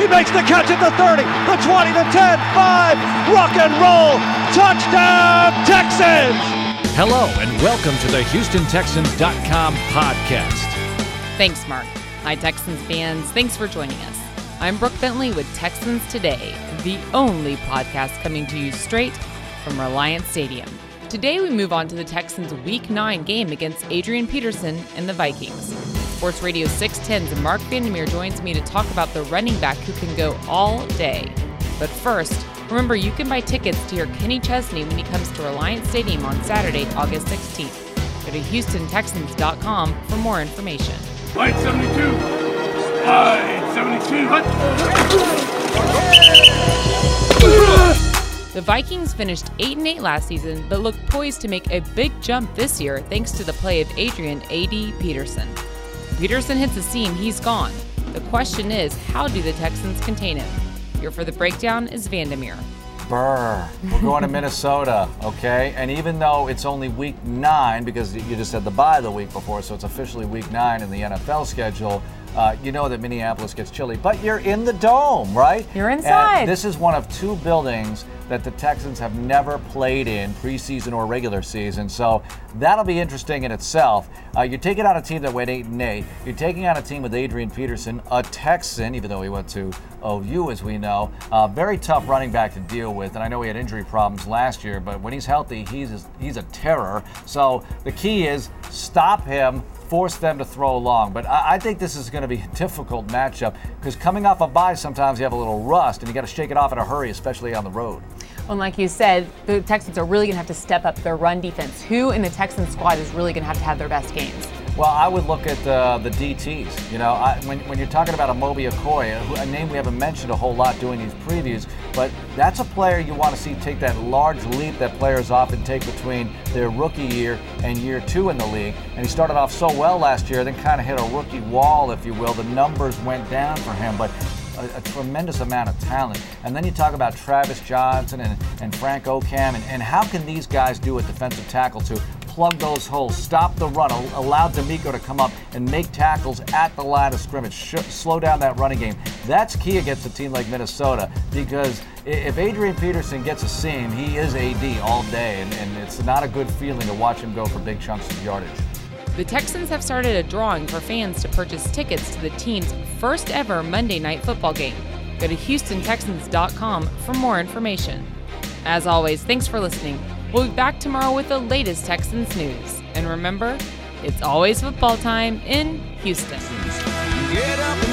makes the catch at the 30, the 20, the 10, 5. Rock and roll. Touchdown, Texans. Hello and welcome to the HoustonTexans.com podcast. Thanks, Mark. Hi, Texans fans. Thanks for joining us. I'm Brooke Bentley with Texans Today, the only podcast coming to you straight from Reliance Stadium. Today we move on to the Texans' Week 9 game against Adrian Peterson and the Vikings. Sports Radio 610's Mark Vandermeer joins me to talk about the running back who can go all day. But first, remember you can buy tickets to hear Kenny Chesney when he comes to Reliance Stadium on Saturday, August 16th. Go to HoustonTexans.com for more information. Flight 72. Flight 72. The Vikings finished 8-8 last season, but look poised to make a big jump this year thanks to the play of Adrian A.D. Peterson. Peterson hits a seam, he's gone. The question is, how do the Texans contain him? Here for the breakdown is Vandermeer. Brr. We're going to Minnesota, okay? And even though it's only week 9, because you just had the bye the week before, so it's officially week 9 in the NFL schedule, you know that Minneapolis gets chilly. But you're in the Dome, right? You're inside. And this is one of 2 buildings that the Texans have never played in preseason or regular season. So that'll be interesting in itself. You're taking on a team that went 8-8. You're taking on a team with Adrian Peterson, a Texan, even though he went to OU, as we know. Very tough running back to deal with. And I know he had injury problems last year, but when he's healthy, he's a terror. So the key is stop him, force them to throw long. But I think this is going to be a difficult matchup because coming off a bye, sometimes you have a little rust and you got to shake it off in a hurry, especially on the road. Well, like you said, the Texans are really going to have to step up their run defense. Who in the Texans squad is really going to have their best games? Well, I would look at the DTs. You know, when you're talking about Amobi Okoye, a name we haven't mentioned a whole lot doing these previews, but that's a player you want to see take that large leap that players often take between their rookie year and year 2 in the league. And he started off so well last year, then kind of hit a rookie wall, if you will. The numbers went down for him, but a tremendous amount of talent. And then you talk about Travis Johnson and Frank Okam, and how can these guys do a defensive tackle to plug those holes, stop the run, allow D'Amico to come up and make tackles at the line of scrimmage, slow down that running game. That's key against a team like Minnesota, because if Adrian Peterson gets a seam, he is AD all day, and it's not a good feeling to watch him go for big chunks of yardage. The Texans have started a drawing for fans to purchase tickets to the team's first ever Monday Night Football game. Go to HoustonTexans.com for more information. As always, thanks for listening. We'll be back tomorrow with the latest Texans news. And remember, it's always football time in Houston. Get up